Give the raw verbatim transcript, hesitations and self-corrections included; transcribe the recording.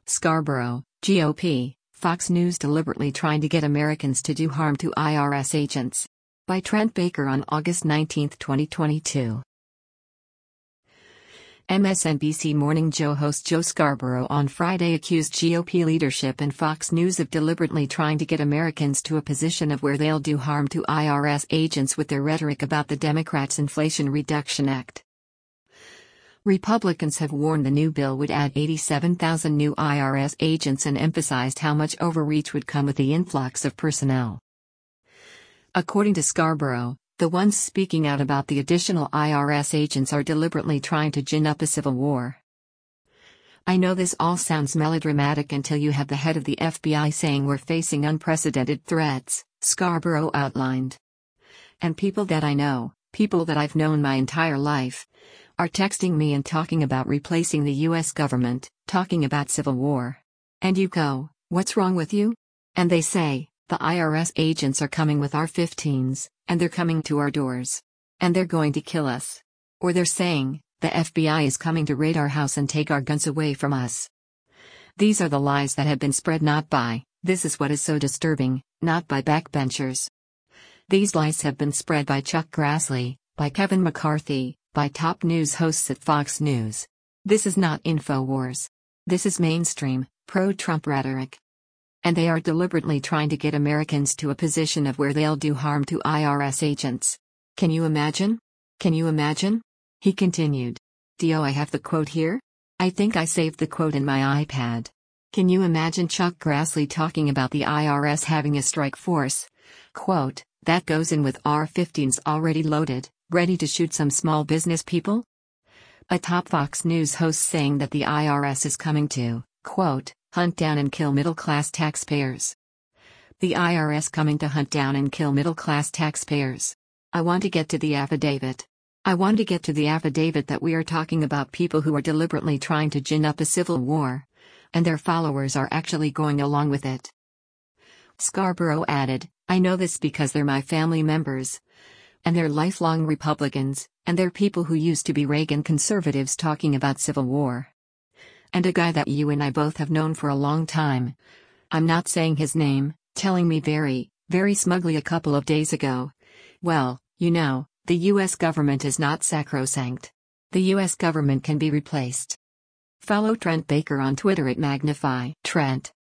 Scarborough, G O P, Fox News deliberately trying to get Americans to do harm to I R S agents. By Trent Baker on August nineteenth, twenty twenty-two. M S N B C Morning Joe host Joe Scarborough on Friday accused G O P leadership and Fox News of deliberately trying to get Americans to a position of where they'll do harm to I R S agents with their rhetoric about the Democrats' Inflation Reduction Act. Republicans have warned the new bill would add eighty-seven thousand new I R S agents and emphasized how much overreach would come with the influx of personnel. According to Scarborough, the ones speaking out about the additional I R S agents are deliberately trying to gin up a civil war. I know this all sounds melodramatic until you have the head of the F B I saying we're facing unprecedented threats, Scarborough outlined. And people that I know, people that I've known my entire life, are texting me and talking about replacing the U S government, talking about civil war. And you go, what's wrong with you? And they say, the I R S agents are coming with R fifteens, and they're coming to our doors. And they're going to kill us. Or they're saying, the F B I is coming to raid our house and take our guns away from us. These are the lies that have been spread not by, this is what is so disturbing, not by backbenchers. These lies have been spread by Chuck Grassley, by Kevin McCarthy, by top news hosts at Fox News. This is not InfoWars. This is mainstream, pro-Trump rhetoric. And they are deliberately trying to get Americans to a position of where they'll do harm to I R S agents. Can you imagine? Can you imagine? He continued. Do I have the quote here? I think I saved the quote in my iPad. Can you imagine Chuck Grassley talking about the I R S having a strike force? Quote, that goes in with R fifteens already loaded, ready to shoot some small business people? A top Fox News host saying that the I R S is coming to, quote, hunt down and kill middle-class taxpayers. The I R S coming to hunt down and kill middle-class taxpayers. I want to get to the affidavit. I want to get to the affidavit that we are talking about people who are deliberately trying to gin up a civil war. And their followers are actually going along with it. Scarborough added, I know this because they're my family members. And they're lifelong Republicans, and they're people who used to be Reagan conservatives talking about civil war. And a guy that you and I both have known for a long time. I'm not saying his name, telling me very, very smugly a couple of days ago. Well, you know, the U S government is not sacrosanct. The U S government can be replaced. Follow Trent Baker on Twitter at Magnify Trent.